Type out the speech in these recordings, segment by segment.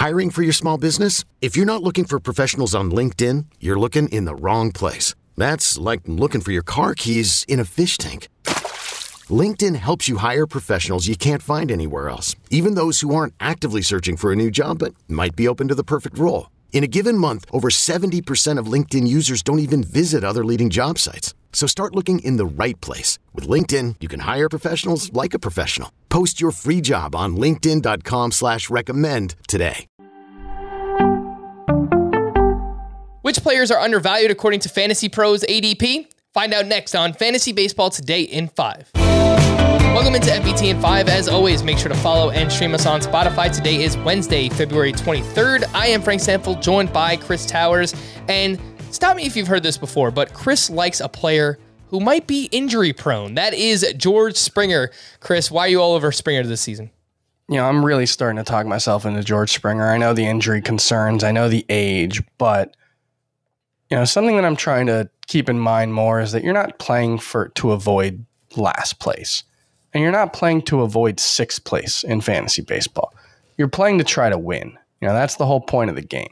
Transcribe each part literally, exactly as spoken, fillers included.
Hiring for your small business? If you're not looking for professionals on LinkedIn, you're looking in the wrong place. That's like looking for your car keys in a fish tank. LinkedIn helps you hire professionals you can't find anywhere else, even those who aren't actively searching for a new job but might be open to the perfect role. In a given month, over seventy percent of LinkedIn users don't even visit other leading job sites. So start looking in the right place. With LinkedIn, you can hire professionals like a professional. Post your free job on linkedin.com slash recommend today. Which players are undervalued according to Fantasy Pros A D P? Find out next on Fantasy Baseball Today in five. Welcome into F B T in five. As always, make sure to follow and stream us on Spotify. Today is Wednesday, February twenty-third. I am Frank Stanfield, joined by Chris Towers. And stop me if you've heard this before, but Chris likes a player who might be injury prone. That is George Springer. Chris, why are you all over Springer this season? You know, I'm really starting to talk myself into George Springer. I know the injury concerns. I know the age, but you know, something that I'm trying to keep in mind more is that you're not playing for to avoid last place. And you're not playing to avoid sixth place in fantasy baseball. You're playing to try to win. You know, that's the whole point of the game.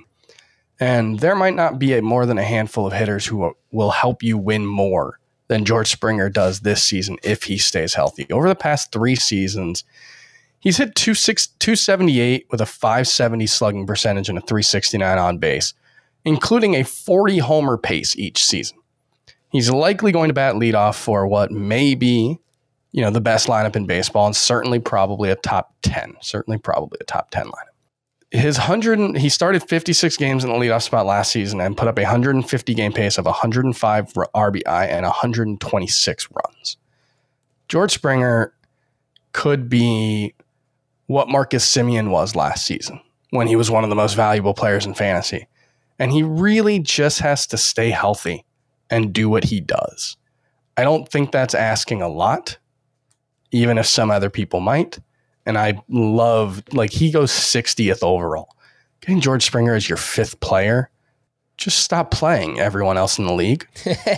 And there might not be a, more than a handful of hitters who will, will help you win more than George Springer does this season if he stays healthy. Over the past three seasons, he's hit two seventy-eight with a five seventy slugging percentage and a three sixty-nine on base, including a forty homer pace each season. He's likely going to bat leadoff for what may be, you know, the best lineup in baseball, and certainly probably a top ten. Certainly probably a top ten lineup. His one hundred, he started fifty-six games in the leadoff spot last season and put up a one hundred fifty game pace of one hundred five R B I and one hundred twenty-six runs. George Springer could be what Marcus Semien was last season when he was one of the most valuable players in fantasy. And he really just has to stay healthy and do what he does. I don't think that's asking a lot, even if some other people might. And I love, like, he goes sixtieth overall. Getting George Springer as your fifth player, just stop playing everyone else in the league.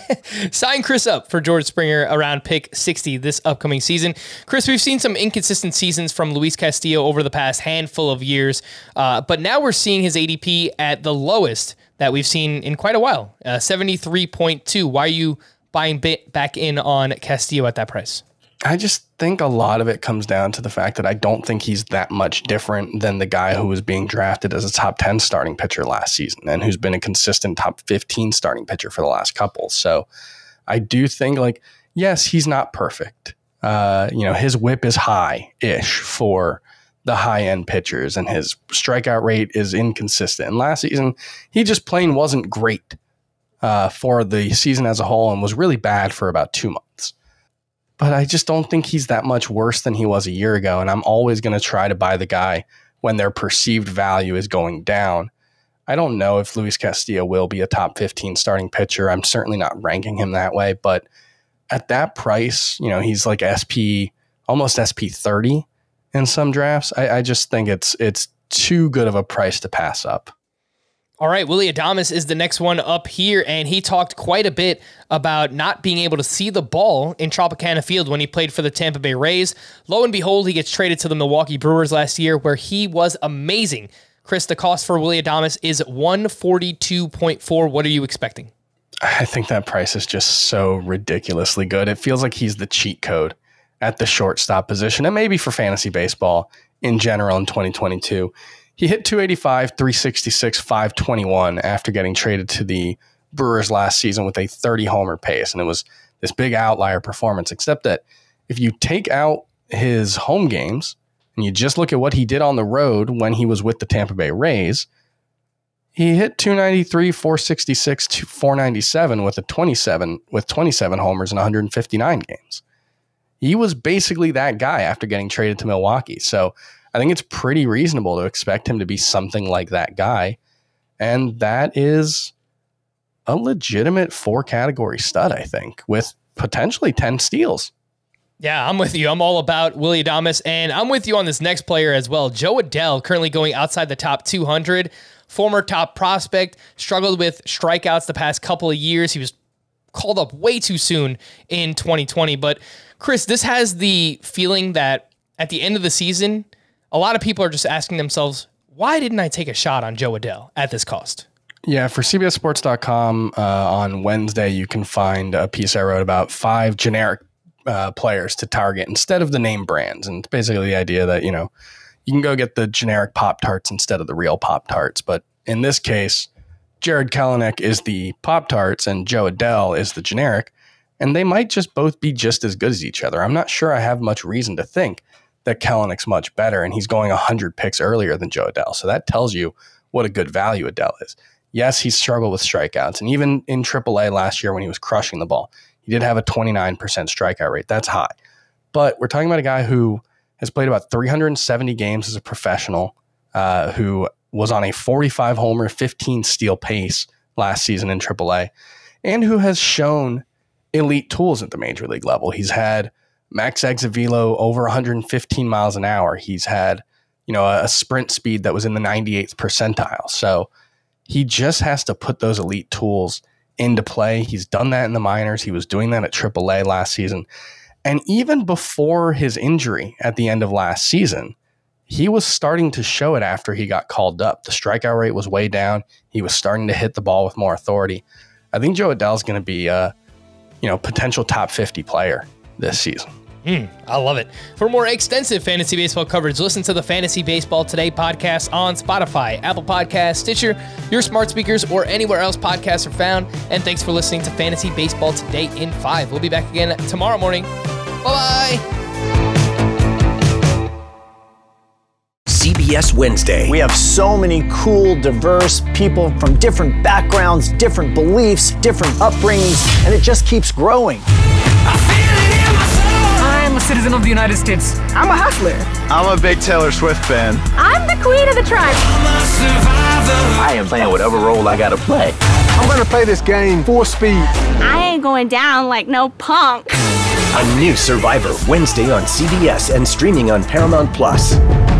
Sign Chris up for George Springer around pick sixty this upcoming season. Chris, we've seen some inconsistent seasons from Luis Castillo over the past handful of years, uh, but now we're seeing his A D P at the lowest that we've seen in quite a while, uh, seventy-three point two. Why are you buying bit back in on Castillo at that price? I just think a lot of it comes down to the fact that I don't think he's that much different than the guy who was being drafted as a top ten starting pitcher last season and who's been a consistent top fifteen starting pitcher for the last couple. So I do think, like, yes, he's not perfect. Uh, you know, his whip is high-ish for the high-end pitchers, and his strikeout rate is inconsistent. And last season, he just plain wasn't great uh, for the season as a whole and was really bad for about two months. But I just don't think he's that much worse than he was a year ago. And I'm always going to try to buy the guy when their perceived value is going down. I don't know if Luis Castillo will be a top fifteen starting pitcher. I'm certainly not ranking him that way. But at that price, you know, he's like S P, almost S P thirty in some drafts. I, I just think it's it's too good of a price to pass up. All right, Willy Adames is the next one up here, and he talked quite a bit about not being able to see the ball in Tropicana Field when he played for the Tampa Bay Rays. Lo and behold, he gets traded to the Milwaukee Brewers last year, where he was amazing. Chris, the cost for Willy Adames is one forty-two point four. What are you expecting? I think that price is just so ridiculously good. It feels like he's the cheat code at the shortstop position, and maybe for fantasy baseball in general in twenty twenty-two. He hit two eighty-five, three sixty-six, five twenty-one after getting traded to the Brewers last season with a thirty homer pace. And it was this big outlier performance, except that if you take out his home games and you just look at what he did on the road when he was with the Tampa Bay Rays, he hit two ninety-three, four sixty-six, four ninety-seven with a twenty-seven with twenty-seven homers in one hundred fifty-nine games. He was basically that guy after getting traded to Milwaukee. So I think it's pretty reasonable to expect him to be something like that guy. And that is a legitimate four category stud, I think, with potentially ten steals. Yeah, I'm with you. I'm all about Willy Adames, and I'm with you on this next player as well. Jo Adell, currently going outside the top two hundred, former top prospect, struggled with strikeouts the past couple of years. He was called up way too soon in twenty twenty. But Chris, this has the feeling that at the end of the season, a lot of people are just asking themselves, why didn't I take a shot on Joe Adell at this cost? Yeah, for C B S Sports dot com uh, on Wednesday, you can find a piece I wrote about five generic uh, players to target instead of the name brands. And it's basically the idea that, you know, you can go get the generic Pop-Tarts instead of the real Pop-Tarts. But in this case, Jared Kelenic is the Pop-Tarts and Joe Adell is the generic. And they might just both be just as good as each other. I'm not sure I have much reason to think that Kelenic's much better, and he's going one hundred picks earlier than Joe Adell. So that tells you what a good value Adell is. Yes, he struggled with strikeouts, and even in triple A last year when he was crushing the ball, he did have a twenty-nine percent strikeout rate. That's high. But we're talking about a guy who has played about three hundred seventy games as a professional, uh, who was on a forty-five homer, fifteen steal pace last season in triple A, and who has shown elite tools at the major league level. He's had max exit velo over one hundred fifteen miles an hour. He's had, you know, a, a sprint speed that was in the ninety-eighth percentile. So he just has to put those elite tools into play. He's done that in the minors. He was doing that at triple A last season. And even before his injury at the end of last season, he was starting to show it after he got called up. The strikeout rate was way down. He was starting to hit the ball with more authority. I think Joe Adell is going to be a, you know, potential top fifty player this season. Mm, I love it. For more extensive fantasy baseball coverage, listen to the Fantasy Baseball Today podcast on Spotify, Apple Podcasts, Stitcher, your smart speakers, or anywhere else podcasts are found. And thanks for listening to Fantasy Baseball Today in five. We'll be back again tomorrow morning. Bye-bye. C B S Wednesday. We have so many cool, diverse people from different backgrounds, different beliefs, different upbringings, and it just keeps growing. I'm a citizen of the United States. I'm a hustler. I'm a big Taylor Swift fan. I'm the queen of the tribe. I am playing whatever role I gotta play. I'm gonna play this game full speed. I ain't going down like no punk. A new Survivor Wednesday on C B S and streaming on Paramount Plus.